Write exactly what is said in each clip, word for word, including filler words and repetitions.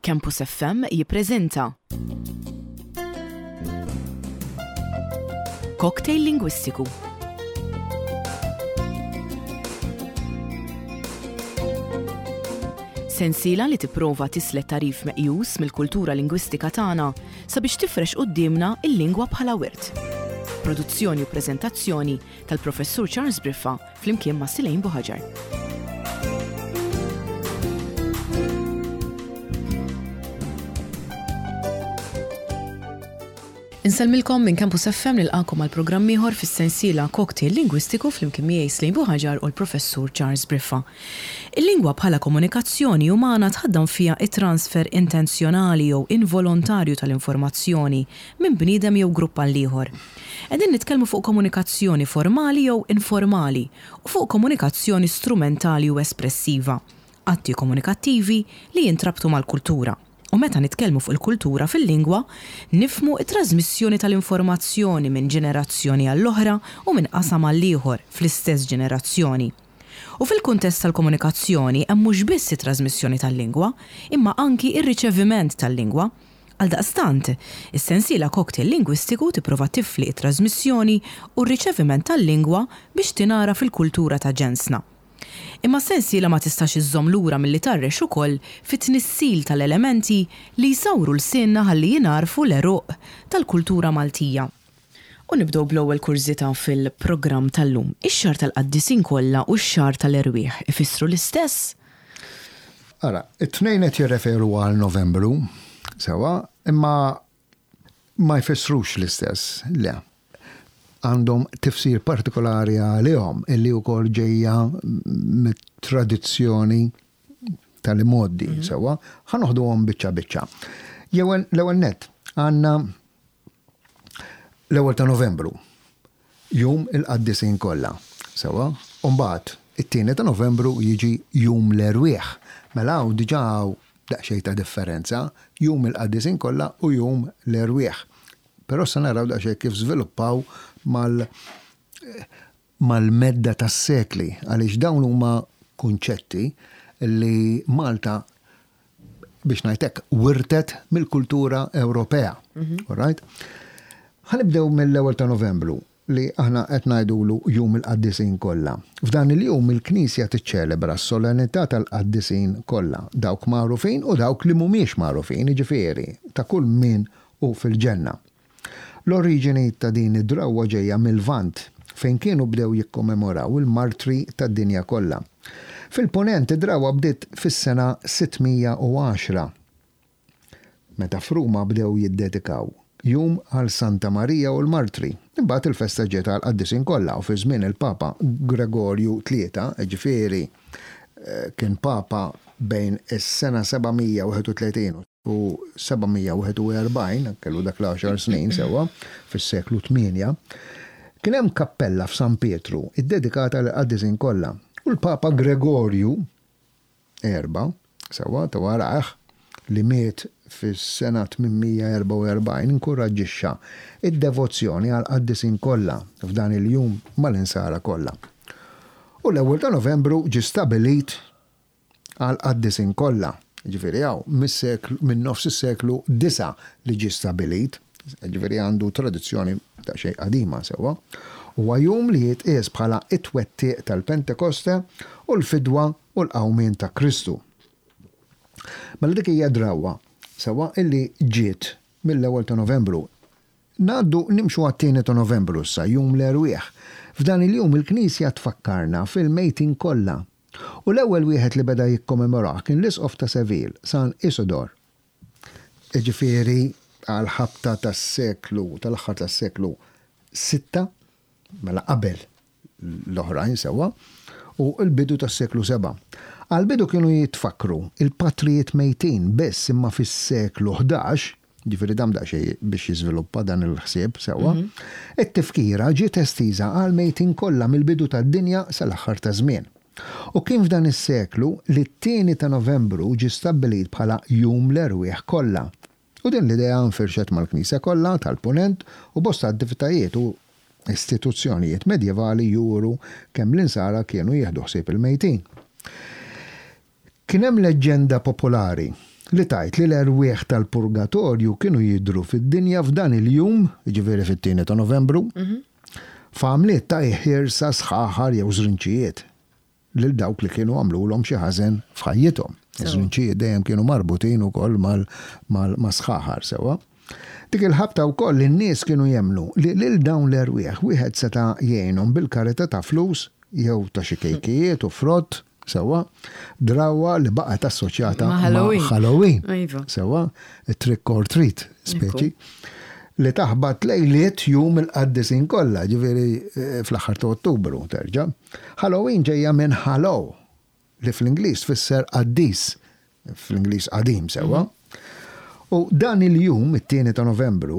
Campus F M jippreżenta Cocktail Lingwistiku. Sensiela li tipprova tislet tarif meqjus mill-kultura lingwistika tagħna sabiex tifrex qudiemna il-lingwa bħala wirt. Produzzjoni u preżentazzjoni tal-Professur Charles Briffa flimkien ma' Silejn Buħaġar. Inselmilkom minn Campus F M nilqakom għal programm ieħor fis-sensiela Cocktail Lingwistiku flimkien miegħi Silejn Buħaġar u l-Professur Charles Briffa. Il-lingwa bħala komunikazzjoni umana tħaddam fiha it-transfer intenzjonali jew involontarju tal-informazzjoni minn bniedem jew grupp għal ieħor. Qegħdin nitkellmu fuq komunikazzjoni formali jew informali u fuq komunikazzjoni strumentali u espressiva, atti komunikattivi li jintrabtu mal-kultura. U meta nitkellmu fuq il-kultura fil-lingwa, nifmu it-trasmissjoni tal-informazzjoni minn ġenerazzjoni għall-oħra u minn qasam għall-ieħor fl-istess ġenerazzjoni. U fil-kuntest tal-komunikazzjoni hemm mhux biss it-trasmissjoni tal-lingwa, imma anki ir-riċeviment tal-lingwa. Għaldaqstant, is-sensiela Cocktail Lingwistiku tipprova tifli it-trasmissjoni u r-riċeviment tal-lingwa biex tingħara fil-kultura ta' ġensna. Imma sensiela ma tistax iżżomm lura milli tarrex ukoll fit-tnissil tal-elementi li jsawru l-sinna ħalli jingħarfu l-eruq tal-kultura Maltija. U nibdew bl-ewwel kurżità fil-programm tal-lum. Ix-xahar tal-qaddisin kollha u x-xahar tal-irwieħ ifissru l-istess? Ara, it-tnejn qed jirreferu għal Novembru sewa, imma ma jfissrux l-istess, le. Għandhom tifsir partikolari għalihom illi wkoll ġejja mit-tradizzjoni tal-modi sewa, ħanoħduhom biċċa biċċa. Jew l-ewwel nett għandna l-ewwel ta' Novembru, jum il-qaddisin kollha sewa, u mbagħad it-tieni ta' Novembru jiġi jum l-erwieħ. Mela hawn diġà daqsxejn ta' differenza, jum il-qaddisin kollha u jum l-erwieħ. Però se naraw daqsxejn kif żviluppaw mal mal-medda tas-sekli għaliex dawn huma kunċetti li Malta biex ngħidlek wirtet mill-kultura Ewropea. Mm-hmm. All right? Ħanibdew mill-ewwel ta' Novembru li aħna qed ngħidulu jum il-qaddisin kollha. F'dan il-jum il-Knisja tiċċelebra s-solennità tal-qaddisin kollha, dawk magħrufin u dawk li mhumiex magħrufin, jiġifieri ta' kull min hu fil-ġenna. L-oriġini ta' din id-drawwa ġejja mill-Vant fejn kienu bdew jikkommemoraw il-martri tad-dinja kollha. Fil-ponent id-drawwa bdiet fis-sena sittmija u għaxra. Meta f'Ruma bdew jiddedikaw jum għal Santa Marija u l-Martri. Imbagħad il-festa ġiet għal qaddisin kollha u fi żmien il-Papa Gregorju tlieta, ġifieri kien Papa bejn is-sena sebgħamija u wieħed u tletin u sebgħamija u wieħed u erbgħin, kellu dak l-għaxar snin sewa, fis-seklu tminja, kien hemm kappella f'San Pietru iddedikata lil qaddisin kollha. U l-Papa Gregorju erba' sewa ta' warah li miet fis-sena tminmija u erba' u erbgħin inkoraġġixxa id-devozzjoni għal qaddisin kollha f'dan il-jum mal-insara kollha. U l-ewwel ta' Novembru ġie stabbilit għal qaddisin kollha. Ġifieri hawn minn nofs is-seklu disa' li ġie stabbilit, ġifieri għandu tradizzjoni ta' xejn qadima sewwa. Huwa jum li jitqies bħala it-twettiq tal-Pentekoste u l-fidwa u l-qawmien ta' Kristu. Mela dik hija drawwa sewwa illi ġiet mill-ewwel ta' Novembru. Ngħaddu nimxu għat-tieni ta' Novembru issa jum l-erwieħ. F'dan il-jum il-Knisja tfakkarna fil-mejtin kollha. U l-ewwel wieħed li beda jikkommemorah kien l-Isqof ta' Seville, San Isidor. Ġifieri għal ħabta tas-seklu, tal-aħħar tas-seklu sitta, mela qabel l-oħrajn sewwa, u l-bidu tas-seklu seba'. Għal-bidu kienu jitfakru il-patrijiet mejtin biss imma fis-seklu ħdax, ġifieri dam daqsxejn biex jiżviluppa dan il-ħsieb sewwa, it-tifkira ġiet estiża għal mejtin kollha mill-bidu tad-dinja sal-aħħar ta' żmien. U kien f'dan is-seklu li t-tieni ta' Novembru ġie stabbilit bħala jum l-erwieħ kollha. U din l-idea nfirxet mal-Knisja kollha tal-Punent u bosta attivitajiet u istituzzjonijiet medjevali juru kemm l-insara kienu jieħdu ħsieb il-mejtin. Kien hemm leġġenda popolari li tajt li l-erwieħ tal-purgatorju kienu jidru fid-dinja f'dan il-jum, ġifieri fit-tieni ta' Novembru, f'għamliet ta' ħirsa sħaħar jew żrinċijiet lil dawk li kienu għamlulhom xi ħażen f'ħajjithom. Iż-żrinċijiet dejjem kienu marbutin ukoll mal-sħaħar sewwa. Dik il-ħabta wkoll in-nies kienu jemnu li lil dawn l-erwieħ wieħed seta' jgħinhom bil-karità ta' flus jew ta' xi kejkijiet u frott sewwa drawwa li baqgħet assoċjata ma' Halloween. Sewwa trick or treat speċi li taħbat lejliet jum il-qaddisin kollha, ġifieri fl-aħħar ta' Ottubru terġa'. Halloween ġejja minn hallow li fl-Ingliż tfisser qaddis, fl-Ingliż qadim sewwa. U dan il-jum, it-tieni ta' Novembru,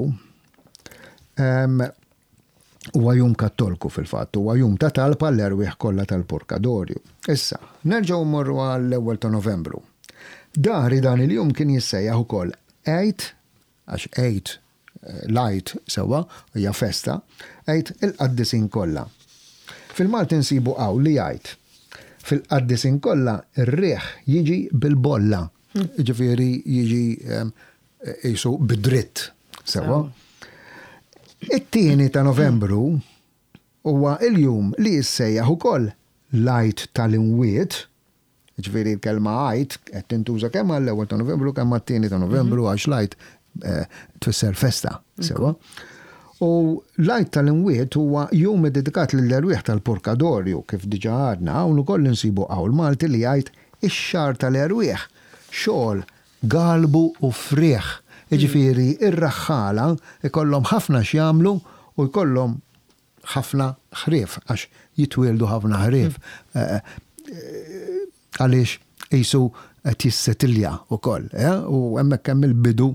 huwa jum kattolku fil-fatt, huwa jum ta' talba l-erwieħ kollha tal-purgatorju. Issa, nerġgħu mmorru għall-ewwel ta' Novembru. Dari dan il-jum kien jissejjaħ ukoll Eid, għax Eid light sewwa, hija festa, Eid il-qaddisin kollha. Fil-Malti nsibu hawn li jgħid fil-qaddisin kollha ir-riħ jiġi bil-bolla, ġifieri jiġi qisu bid-dritt sewwa. It-tieni ta' Novembru huwa il-jum li jissejjaħ ukoll l-Għid tal-Imwiet, ġifieri l-kelma Għid qed tintuża kemm għall-ewwel ta' Novembru kemm għat-tieni ta' Novembru għax l-Għid tfisser festa sewwa. U l-Għid tal-Imwiet huwa jum dedikat lill-erwieħ tal-purgatorju kif diġà għadna hawn ukoll insibu hawn Malti li jgħid ix-xahar tal-erwieħ xogħol galbu u frieħ. Jiġifieri ir-raħħala ikollhom ħafna x'jagħmlu u jkollhom ħafna ħrief għax jitwieldu ħafna ħrief. Għaliex qisu qed jissettilja wkoll, u hemmhekk hemm il-bidu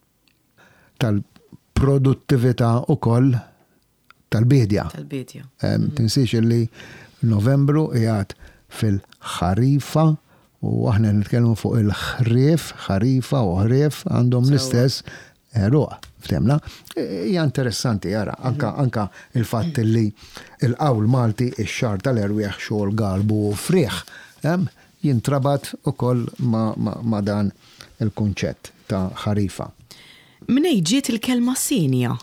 tal-produttività ukoll tal-bidja. Tal-bidja. Tinsiex li Novembru qiegħed fil-ħarifa u aħna nitkellmu fuq il-ħrief, ħarifa u ħrief għandhom l-istess eruq, ftemna? Hija interessanti jara, anka anka il-fatt li il-qawl Malti ix-xahar tal-erwieħ xogħol galbu u frieħ, jintrabat ukoll ma' dan il-kunċett ta' ħarifa. Min ġiet il-kelma sinja?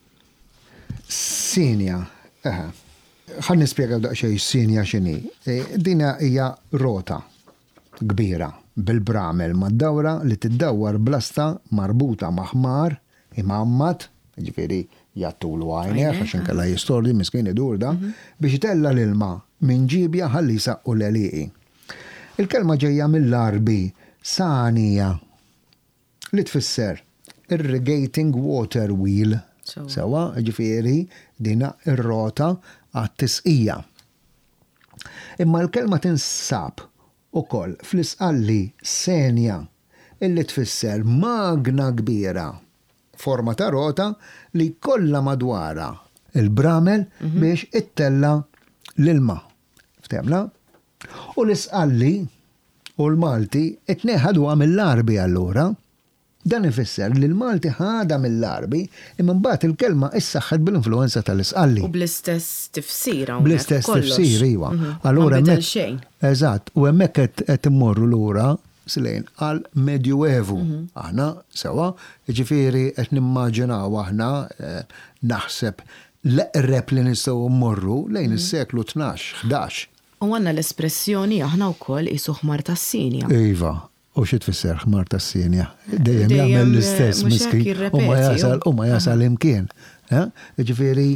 Sinja, eħe. Ħan nispjega daqsxejn sinja x'inhi. Dina hija rota kbira bil-bramel mad-dawra li tiddawwar blasta marbuta ma' ħmar imammat, ġifieri jattulu għajnejh għax inkella jistordi miskin idurda biex itella l-ilma minn ġibja ħalli jsaqqu l-għelieqi. Il-kelma ġejja mill-Arbi sanija li tfisser irrigating water wheel. Sewa, ġifieri dina ir-rota għat-tisqija. Imma l-kelma tinsab ukoll fl-isqalli senja illi tfisser magna kbira forma ta' rota li kollha madwara il-bramel biex ittella l-ilma. Ftemna? U l-isqalli u l-Malti itneħħadwa mill-Arbi allura. Dan ifisser li l-Malti ħada mill-Arbi imma mbagħad il-kelma issaħħet bil-influenza tal-isqalli. U bl-istess tifsira. Bl-istess tifsir, iwa. Allura hemmhekk. Eżatt, u hemmhekk qed immorru lura slejn għal Medjuevu. Aħna sewa, jiġifieri qed nimmaġinaw aħna naħseb l-eqreb li nistgħu mmorru lejn is-seklu tnax, ħdax. U għandna l-espressjoni aħna wkoll qisu ħmar tas-sinja. Iva. U xi tfisser ħmar tas-sinja. Dejjem jagħmel l-istess miskin u ma jasal u ma jasal imkien. Jiġifieri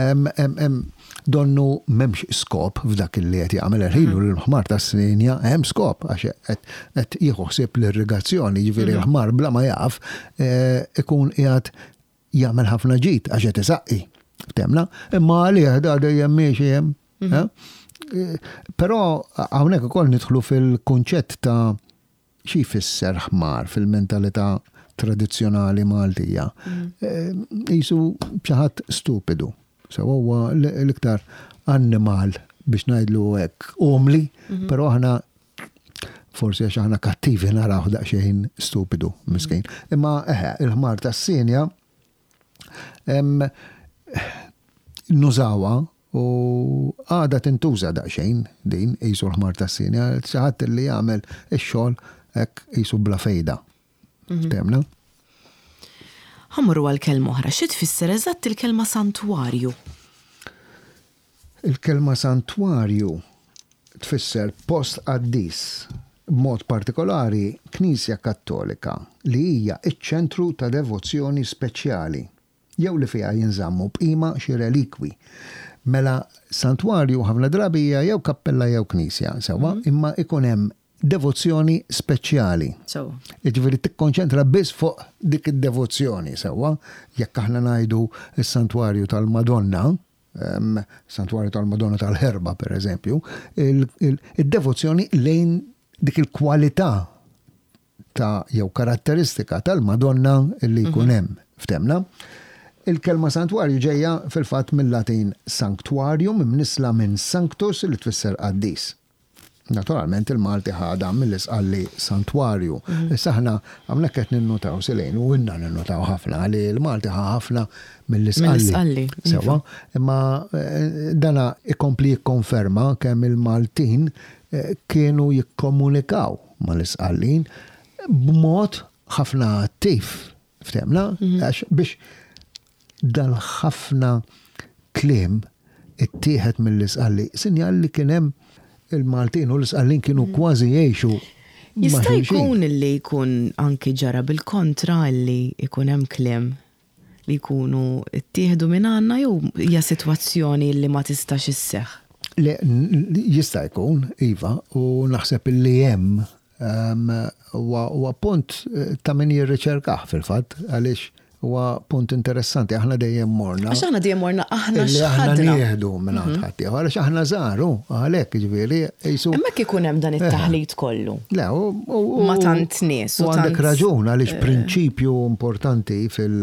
donnu m'hemmx skop f'dak li qed jagħmel irħilu l-ħmar tas-sinja hemm skop għax qed jieħu ħsieb l-irrigazzjoni, jiġifieri l-ħmar bla ma jaf ikun qiegħed jagħmel ħafna ġid għax qed isaqqi. Ftemna? Imma għalih da dejjem miexi hemm. Però hawnhekk ukoll nidħlu fil-kunċett ta' xi jfisser ħmar fil-mentalità tradizzjonali Maltija. Qisu xi ħadd stupidu. So huwa l-iktar annimal biex ngħidlu hekk omli, però aħna forsi għax aħna kattivi naraw daqsxejn stupidu miskin. Imma eħe, il-ħmar tas-sinja nużawha u għada tintuża daqsxejn din qisu l-ħmar tas-sinja, xi ħadd li jagħmel ix-xogħol hekk qisu bla fejda. Temna? Ħammurru għal-kelma oħra, xi tfisser eżatt il-kelma santwarju? Il-kelma santwarju tfisser post qaddis, b'mod partikolari Knisja Kattolika li hija iċ-ċentru ta' devozzjoni speċjali, jew li fiha jinżammu b'qima xi relikwi. Mela santwarju ħafna drabi hija jew kappella jew knisja, sewwa, imma ikun hemm devozzjoni speċjali. Sewwa. Jiġifieri tikkonċentra biss fuq dik id-devozzjoni, sewwa, jekk aħna ngħidu s-santwarju tal-Madonna, um, santwarju tal-Madonna tal-Ħerba pereżempju, id-devozzjoni lejn dik il-kwalità ta' jew karatteristika tal-Madonna li jkun hemm, ftemna? Il-kelma santwarju ġejja fil-fatt mill-Latin sanctuarium, imnisla minn sanctus li tfisser qaddis. Naturalment il-Malti ħada mill-isqalli santwarju. Issa aħna hawnhekk qed ninnotaw silejn u inna ninnotaw ħafna li l-Malti ħafna mill-isqalli. Sewa, imma dana ikompli jikkonferma kemm il-Maltin kienu jikkomunikaw mal-isqallin b'mod ħafna attiv, ftemna, għax biex dal-ħafna kliem ittieħed mill-isqalli sinjal li kien hemm il-Maltin u l-isqallin kienu kważi jgħixu. Jista' jkun li jkun anki ġara bil-kontra li jkun hemm kliem li jkunu ittieħdu minn għandna jew hija sitwazzjoni li ma tistax isseħħ. Le, jista' jkun, iva, u naħseb li hemm huwa punt ta' min jirriċerkah fil-fatt għaliex huwa punt interessanti, aħna dejjem morna. Għax aħna dejjem morna aħna x'ħadna. Aħna nieħdu minn ħadd ieħor, għaliex aħna żaru, għalhekk jiġifieri jisu. Hemmhekk ikun hemm dan it-taħlit kollu. Le, u ma tant nies. U għandek raġun għaliex prinċipju importanti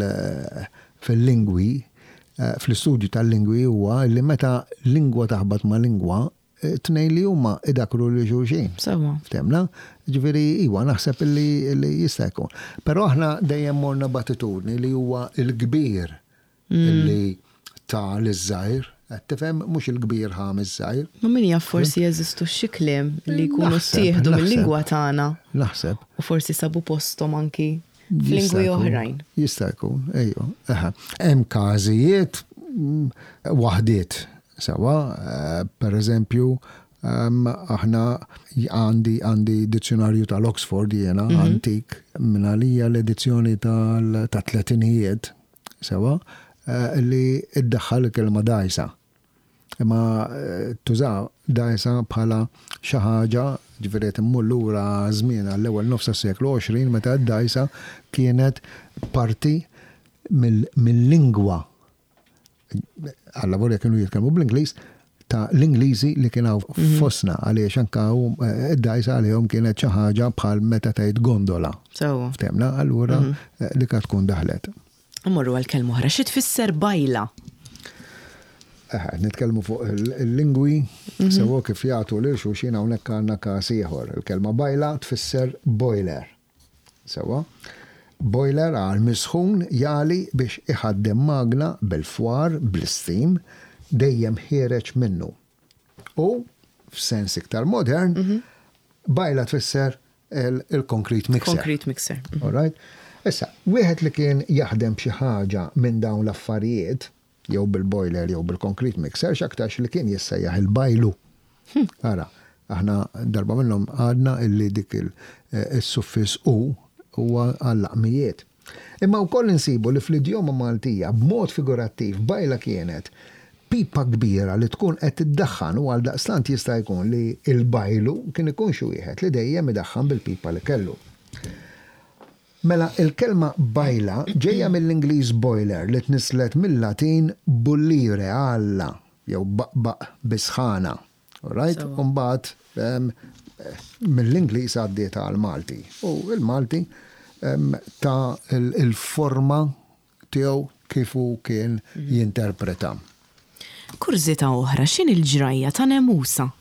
fil-lingwi, fl-istudju tal-lingwi huwa li meta lingwa taħbad ma' lingwa tnejn li huma idakru li xulxin. Sewa. Ftemna? Ġifieri iwa naħseb li jista' jkun. Però aħna dejjem morna battitudni li huwa l-kbir li ta' l-żgħir, qed tifhem mhux il-kbir ħam iż-żgħir. Ma min jaf forsi jeżistu xi kliem li jkunu ttieħdu mill-lingwa tagħna. Naħseb. U forsi sabu posthom anki f'lingwi oħrajn. Jista' jkun, ejju. Hemm każijiet waħdiet. Sawa, per eżempju, aħna għandi għandi dizzjonarju tal-Oxford jena, antik, minna lija l-edizzjoni tal-tletinijiet, sawa, li id-daħħal kelma dajsa. Imma tuża dajsa bħala xi ħaġa ġifieri immur lura żmien għall-ewwel nofs tas-seklu għoxrin meta d-dajsa kienet parti mill-lingwa għal-lavorja kienu jitkellmu bl-Ingliż ta' l-Ingliżi li kienaw fosna għaliex anka id-dajsa għalihom kienet xi ħaġa bħal meta tgħid gondola. Sewwa. Ftemna, allura li ka tkun daħlet. Immorru għall-kelma oħra, xi tfisser bajla? Nitkellmu fuq il-lingwi, sewwa kif jagħtu lil xulxin hawnhekk għandna każ ieħor. Il-kelma bajla tfisser boiler. Sewwa. Boiler għal misħun jali biex iħaddem magna bil-fwar, bl-steam, dejjem ħireġ minnu. U, f'sens iktar modern, bajla tfisser il-concrete mixer. Concrete mixer. All right? Issa, wieħed li kien jaħdem xi ħaġa minn dawn l-affarijiet, jew bil-boiler jew bil-concrete mixer, x'aktarx li kien jissejjaħ il-bajlu. Ara, aħna darba minnhom għadna illi dik il-suffiss u huwa għall-laqmijiet. Imma wkoll insibu li fl-idjoma Maltija b'mod figurattiv bajla kienet pipa kbira li tkun qed tiddaħħan u għal daqstant jista' jkun li l-bajlu kien ikun xi wieħed li dejjem idaħħan bil-pipa li kellu. Mela il-kelma bajla ġejja mill-Ingliż boiler li tnislet mill-Latin bullire alla jew baqbaq bisħana. All right? Mbagħad mill-Ingliż għaddiet għal-Malti. U il-Malti ta' il-forma tiegħu kif hu kien jinterpreta. Kurzita oħra, x'in il-ġrajja ta' Nemusa?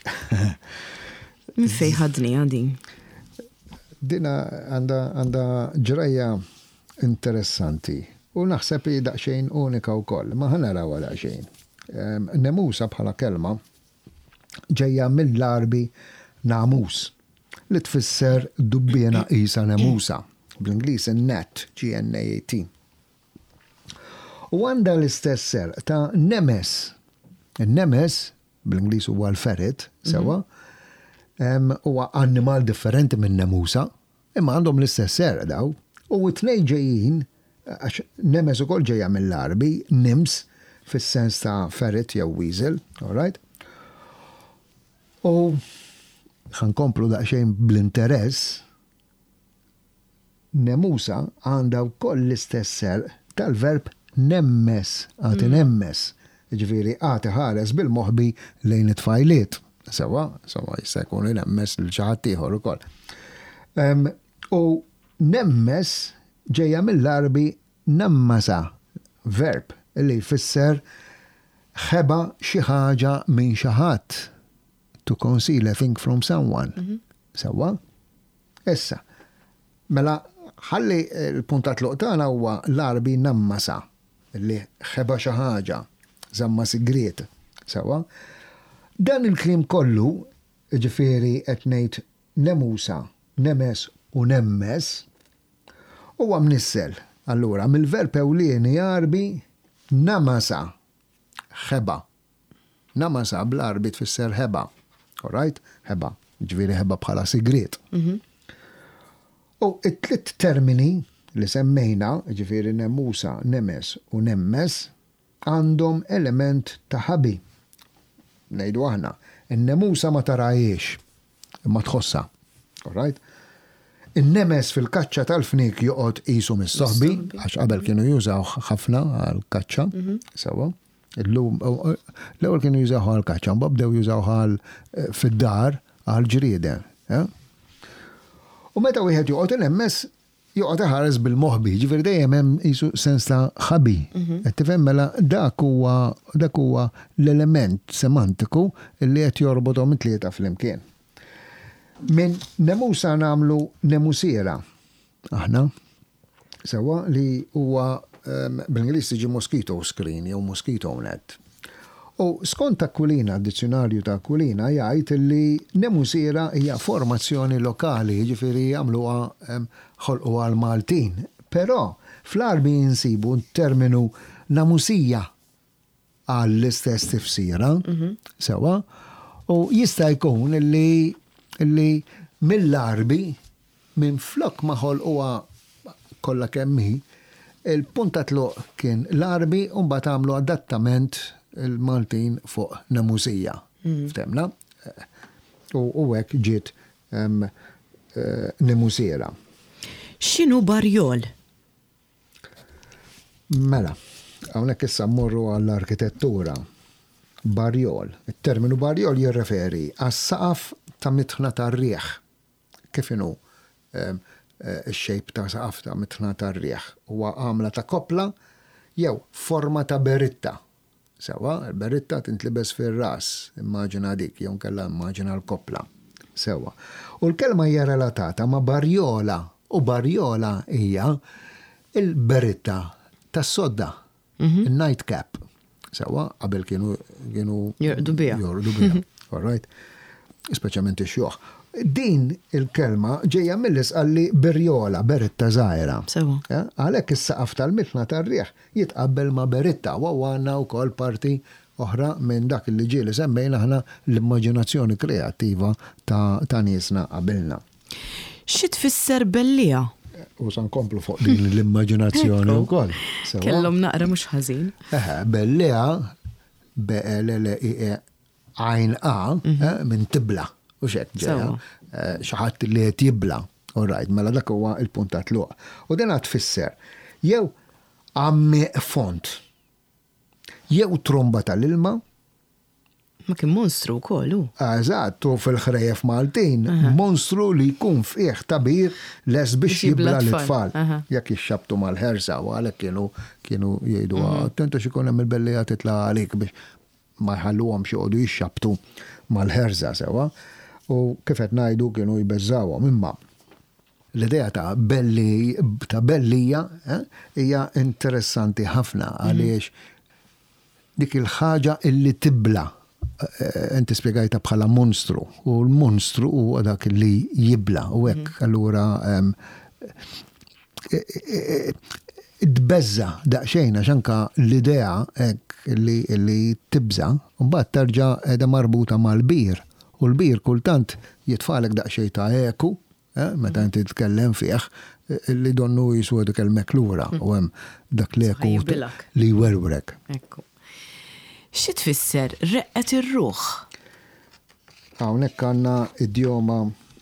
Min fejn ħadni din? Dina għandha ġrajja interessanti u naħseb li daqsxejn unika wkoll, ma ħanaraw daqsxejn. Nemusa bħala kelma ġejja mill-Arbi namus li tfisser dubbiena qisa nemusa. bl-Ingliż gnat, G N A T. U għandha l-istess ser ta' nemes. Il-nemes, bl-Ingliż huwa l-ferret, sewa, huwa annimal differenti minn nemusa, imma għandhom l-istess ser daw. U t-tnejn ġejjin, għax nemes ukoll ġejja mill-Arbi, nims, fis-sens ta' ferret jew weasel, all right? U ħankomplu daqsxejn bl-interess, nemusa għandha wkoll l-istess ser tal-verb nemmes, għati nemmes. Ġifieri għati ħares bil-moħbi lejn it-tfajliet. Sewa, sewa jista' jkun nemmes lil xi ħadd ieħor ukoll. U nemmes ġejja mill-Arbi nammasa, verb li jfisser ħeba xi ħaġa minn xi ħadd. To conceal a thing from someone. Sewa? Issa, mela ħalli l-puntat luqtana huwa l-Arbi nammasa, li ħeba xi ħaġa, żamma sigriet. Sewa? Dan il-klim kollu, ġifieri qed ngħid nemusa, nemes u nemmes, huwa mnissel. Allura mill-verb ewlieni Arbi namasa, ħeba. Namasa bl-Arbi tfisser ħeba. All right? Ħeba. Ġifieri ħeba bħala sigriet. U it-tliet termini li semmejna, ġifieri nemusa, nemes u nemmes, għandhom element ta' ħabi. Ngħidu aħna, in-nemusa ma tarajiex, imma tħossa. All right? In-nemes fil-kaċċa tal-fnik joqgħod qisu mis-soħbi, għax qabel kienu jużaw ħafna għall-kaċċa, sewa. L-ewwel kienu jużaw għall-kaċċa, mbagħad bdew jużaw għal fid-dar għall-ġrieden. U meta wieħed joqgħod il-nemmes joqgħod iħares bil-moħbi, ġifieri dejjem hemm qisu sens ta' ħabi. Qed tifhem mela dak huwa dak huwa l-element semantiku li qed jorbothom it-tlieta flimkien. Min nemusa nagħmlu nemusiera. Aħna sewa li huwa bl-Ingliż tiġi mosquito screen jew mosquito net. U skont Aquilina, d-dizzjonarju ta' Aquilina jgħid li nemusiera hija formazzjoni lokali, ġifieri jagħmluha ħolqu għal Maltin. Però fl-Arbi jinsibu terminu namusija għall-istess tifsira, sewa, u jista' jkun li li mill-Arbi minn flok ma ħolquha kollha kemm hi, il-punta tluq kien l-Arbi u mbagħad għamlu adattament il-Maltin fuq namusija. Ftemna? U hekk ġiet nemusiera. X'inhu barjol? Mela, hawnhekk issa mmorru għall-arkitettura. Barjol. Il-terminu barjol jirreferi għas-saqaf ta' mitħna tar-rieħ. Kif inhu x-xejp ta' saqaf ta' mitħna tar-rieħ? Huwa għamla ta' kopla jew forma ta' beritta. Sewa, il-beritta tintlibes fir-ras, immaġina dik, jew kellha immaġina l-kopla. Sewa. U l-kelma hija relatata ma' barjola, u barjola hija il-beritta tas-sodda, il-nightcap. Sewa, qabel kienu kienu jorqdu biha. Jorqdu biha. All right. Speċjalment ix-xjuħ. Din il-kelma ġejja mill-isqalli berjola, beritta żgħira. Sewa. Għalhekk is-saqaf tal-mitħna tar-rieħ jitqabbel ma' beritta u għandna wkoll parti oħra minn dak li ġieli semmejna aħna l-immaġinazzjoni kreattiva ta' ta' niesna qabilna. Xi tfisser bellija? U san komplu fuq din l-immaġinazzjoni wkoll. Kellhom naqra mhux ħażin. Eħe, bellija B-L-L-I-E għajn A minn tibla. U xek ġeja, xaħat li qed jibla. All right, mela dak huwa il-puntat luq. U din għad tfisser jew għammi font, jew tromba tal-ilma. Ma kien monstru wkoll hu. Eżatt, u fil-ħrejjef Maltin, monstru li jkun fih tabir les biex jibla l-tfal. Jekk jixxabtu mal-ħersa u għalhekk kienu kienu jgħidu attenta x'ikun hemm il-bellija titla' għalik biex ma jħalluhom xi jqogħdu jixxabtu mal-ħersa sewa. U kif qed ngħidu kienu jbeżżawhom imma l-idea ta' belli ta' bellija hija interessanti ħafna għaliex dik il-ħaġa illi tibla. Inti spiegajta bħala monstru u l-monstru huwa dak li jibla u hekk allura tbeżza daqsxejn għax anka l-idea li tibża u mbagħad terġa' qiegħda marbuta mal-bir u l-bir kultant jitfalek daqsxejn ta' eku, meta inti titkellem fih li donnu jiswa dik il-meklura u hemm dak l-eku li jwerwrek. Ekku. Xi tfisser reqqet ir-ruħ? Hawnhekk għandna idjoma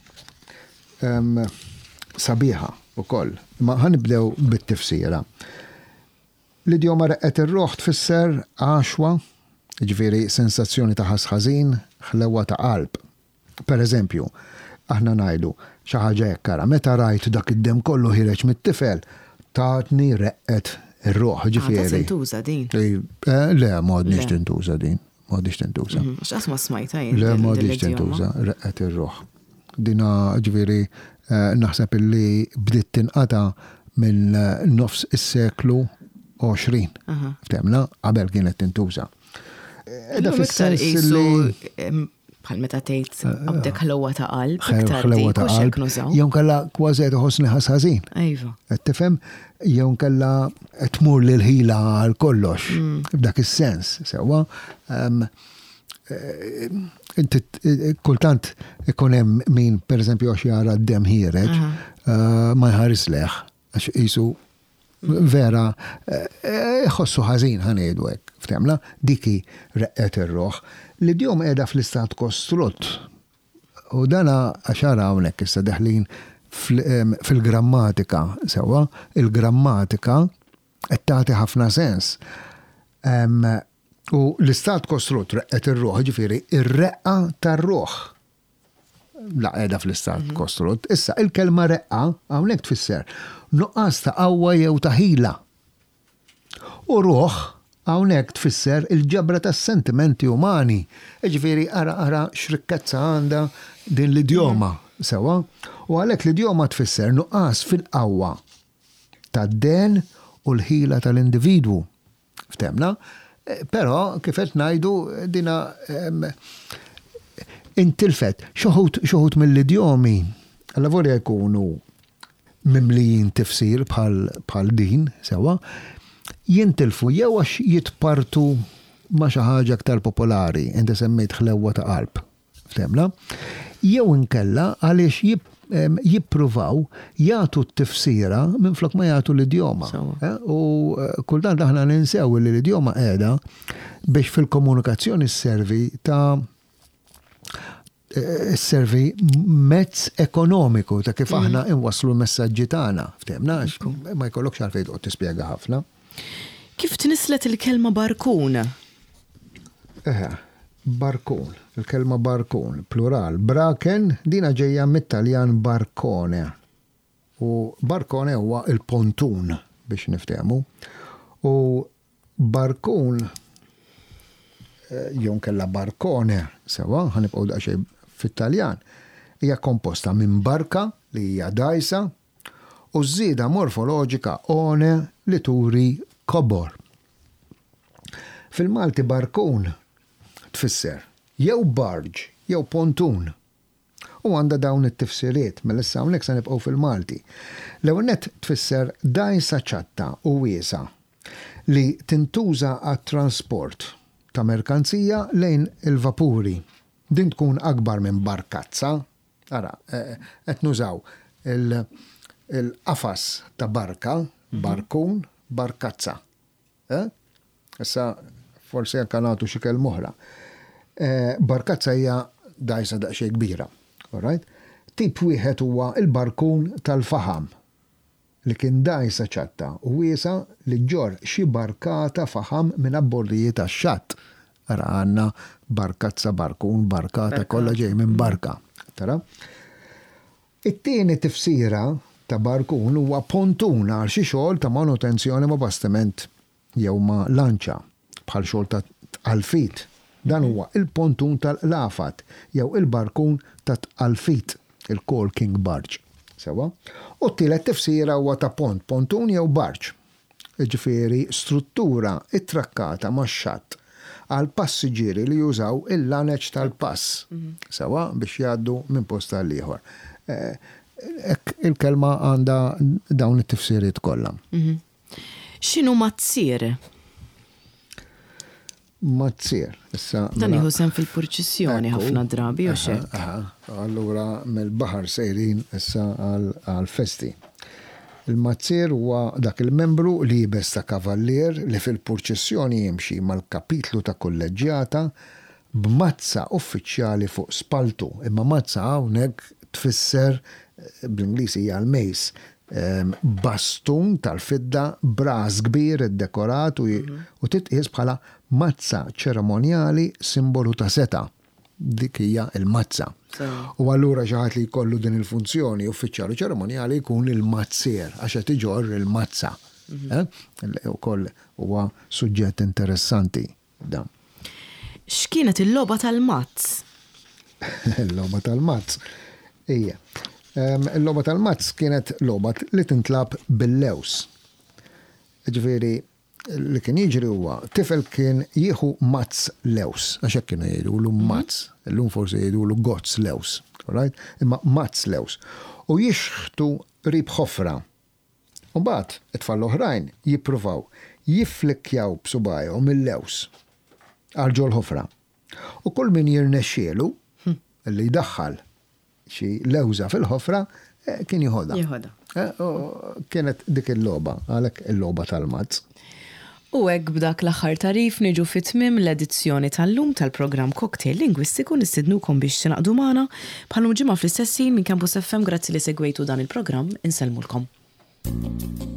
sabiħa wkoll. Ma ħanibdew bit-tifsira. L-idjoma reqqet ir-ruħ tfisser għaxwa, ġifieri sensazzjoni ta' ħasħażin, ħlewwa ta' qalb. Per eżempju, aħna ngħidu xi ħaġa hekk ara, meta rajt dak id-dem kollu ħireġ mit-tifel, tatni reqqet ir-ruħ, ġifieri. Tintuża din. Le, m'għodniex tintuża din. M'għodniex tintuża. X'qas ma smajta jien. Le, m'għodniex tintuża, reqqet ir-ruħ. Dina ġifieri naħseb illi bdiet tinqata minn nofs is-seklu għoxrin. Ftemna, qabel kienet tintuża. Edha fis-sens li bħal meta tgħid għabdek ħlewwa ta' qalb, iktar dik u x'hekk nużaw. Jew kellha kważi qed iħossni ħasħażin. Iva. Qed tifhem jew kellha qed tmur lil ħila għal kollox f'dak is-sens sewwa. Kultant ikun hemm min pereżempju għax jara d-dem ħireġ ma jħares leħ għax qisu vera ħossu ħażin ħaniedu hekk. Ftemla, diki reqqet ir-ruħ. L-idjom qiegħda fl-istat kostrut. U dana għaxara hawnhekk issa deħlin fil-grammatika sewwa, il-grammatika qed tagħti ħafna sens. U l-istat kostrut reqqet ir-ruħ, ġifieri ir-reqqa tar-ruħ. La qiegħda fl-istat kostrut. Issa il-kelma reqqa hawnhekk tfisser nuqqas ta' qawwa jew ta' ħila. U ruħ hawnhekk tfisser il-ġabra tas-sentimenti umani. Ġifieri ara ara x'rikkezza għandha din l-idjoma sewwa. U għalhekk l-idjoma tfisser nuqqas fil-qawwa tad-den u l-ħila tal-individwu. Ftemna? Però kif qed ngħidu dina intilfet xoħut mill-idjomi alla volja jkunu mimlijin tifsir bħal din sewwa, jintilfu jew għax jitpartu ma' xi ħaġa aktar popolari, inti semmejt ħlewwa ta' qalb. Ftemla? Jew inkella għaliex jippruvaw jagħtu t-tifsira minflok ma jagħtu l-idjoma. U kultant aħna ninsew li l-idjoma qiegħda biex fil-komunikazzjoni sservi ta' servi mezz ekonomiku ta' kif aħna inwaslu l-messaġġi tagħna. Ftemna? Ma jkollokx għalfejn tqgħod tispjega ħafna. Kif tnislet il-kelma barkun? Eħe, barkun. Il-kelma barkun, plural. Braken, dina ġejja mit-Taljan barkone. U barkone huwa il-pontun biex niftehmu. U barkun jew kella barkone, sewa, ħanibqgħu daqsxejn fit-Taljan, hija komposta minn barka li hija dajsa u żieda morfoloġika one li turi kobor. Fil-Malti barkun tfisser jew barġ jew pontun. U għandha dawn it-tifsiriet mill-issa hawnhekk se nibqgħu fil-Malti. L-ewwel nett tfisser dajsa ċatta u wiesa li tintuża għat-transport ta' merkanzija lejn il-vapuri. Din tkun akbar minn barkazza. Ara, qed nużaw il-qafas ta' barka, barkun, barkazza. Issa forsi jekk nagħtu xi kelma oħra. Barkazza hija dajsa daqsxejn kbira. Alright? Tip wieħed huwa il-barkun tal-faħam li kien dajsa ċatta u wiesa li ġor xi barkata faħam minn abborrijiet tax-xatt. Ara għandna barkazza, barkun, barkata, kollha ġej minn barka. Tara? It-tieni tifsira ta' barkun huwa pontun għal xi xogħol ta' manutenzjoni ma' bastiment jew ma' lanċa bħal xogħol ta' tqalfit. Dan huwa il-pontun tal-qlafat jew il-barkun ta' tqalfit, il-caulking barge. Sewa? U t-tielet tifsira huwa ta' pont, pontun jew barġ. Ġifieri struttura ittrakkata max-xatt għal passiġġieri li jużaw il-laneġġ tal-pass. Sewa biex jgħaddu minn post tal ieħor. il-kelma għandha dawn it-tifsiriet kollha. X'inhu mazzier? Mazzier. Dan jieħu sem fil-purċissjoni ħafna drabi u xek. Allura mill-baħar sejrin issa għal-festi. Il-mazzier huwa dak il-membru li jibes ta' kavallier li fil-purċissjoni jimxi mal-kapitlu ta' kolleġġjata b'mazza uffiċjali fuq spaltu. Imma mazza hawnhekk tfisser bl-Ingliżi hija l-mejs bastun tal-fidda bras kbir id-dekorat u titqies bħala mazza ċeremonjali simbolu ta' seta. Dik hija il-mazza. U allura xi ħadd li jkollu din il-funzjoni uffiċjali ċeremonjali jkun il-mazzier għax qed iġorr il-mazza. Ukoll huwa suġġett interessanti dan. X'kienet il-logħba tal-mazz? Il-logħba tal-mazz. Ija. Il-logħba tal-mazz kienet logħba li tintlab bil-lews. Ġifieri li kien jiġri huwa tifel kien jieħu mazz lews, għax hekk kienu jgħidulu mazz, illum forsi jgħidulu gozz lews, right? Imma mazz lews. U jixħtu rib ħofra. U mbagħad it-tfal oħrajn jippruvaw jifflikkjaw b'subajhom il-lews għal ħofra. U kull min jirnexxielu li jdaħħal xi lewża fil-ħofra kien jieħodha. Jieħodha. Kienet dik il-logħba, għalhekk il-logħba tal-mazz. U hekk b'dak l-aħħar tarif niġu fit-tmiem l-edizzjoni tal-lum tal-programm Cocktail Lingwistiku nistidnukom biex tinaqdu magħna bħalhom ġimgħa fl-istessin minn Campus F M. Grazzi li segwejtu dan il-programm, insellmulkom.